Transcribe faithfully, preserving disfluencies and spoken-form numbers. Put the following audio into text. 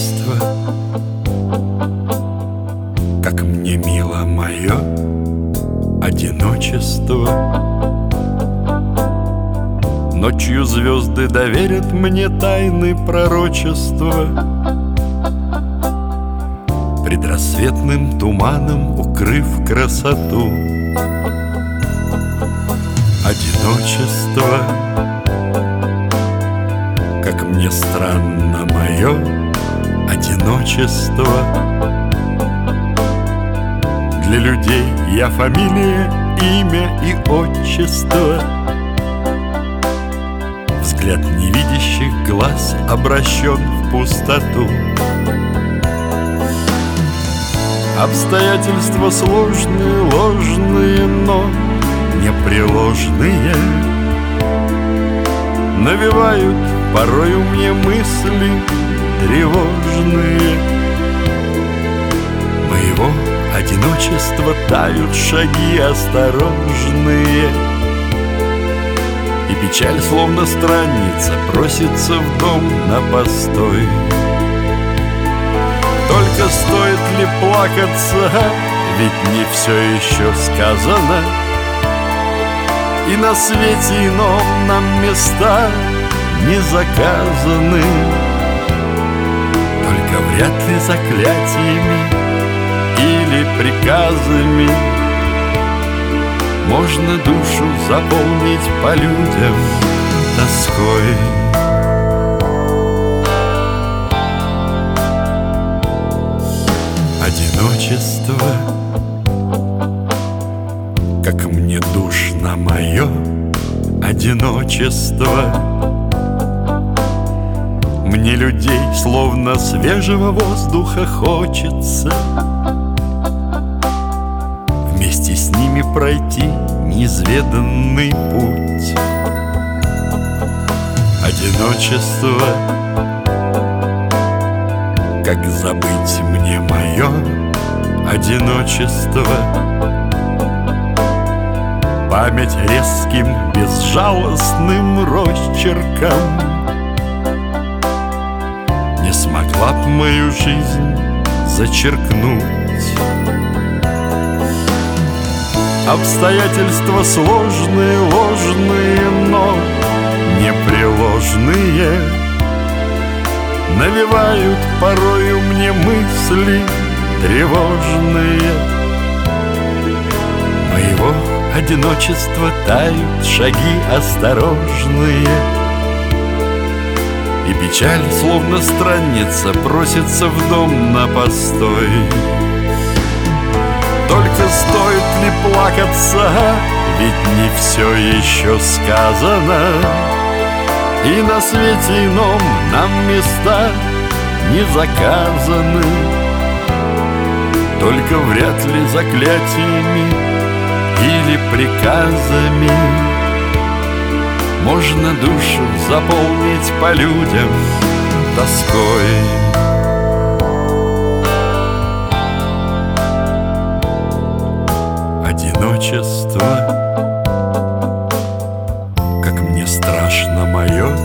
одиночество, как мне мило мое одиночество. Ночью звезды доверят мне тайны пророчества, предрассветным туманом укрыв красоту. Одиночество, как мне странно мое одиночество. Для людей я фамилия, имя и отчество. Взгляд невидящих глаз обращен в пустоту. Обстоятельства сложные, ложные, но непреложные навевают порою мне мысли тревожные. Моего одиночества тают шаги осторожные, и печаль, словно странница, просится в дом на постой. Только стоит ли плакаться, ведь не все еще сказано, и на свете ином нам места не заказаны. Только вряд ли заклятиями или приказами можно душу заполнить по людям тоской. Одиночество, как мне душно мое одиночество. Мне людей словно свежего воздуха хочется, вместе с ними пройти неизведанный путь. Одиночество, как забыть мне мое одиночество. Память резким, безжалостным росчерком не смогла б мою жизнь зачеркнуть. Обстоятельства сложные, ложные, но непреложные навевают порою мне мысли тревожные. Моего одиночества тают шаги осторожные, и печаль, словно странница, просится в дом на постой. Только стоит ли плакаться, ведь не все еще сказано, и на свете ином нам места не заказаны. Только вряд ли заклятиями или приказами можно душу заполнить по людям тоской. Одиночество, как мне страшно мое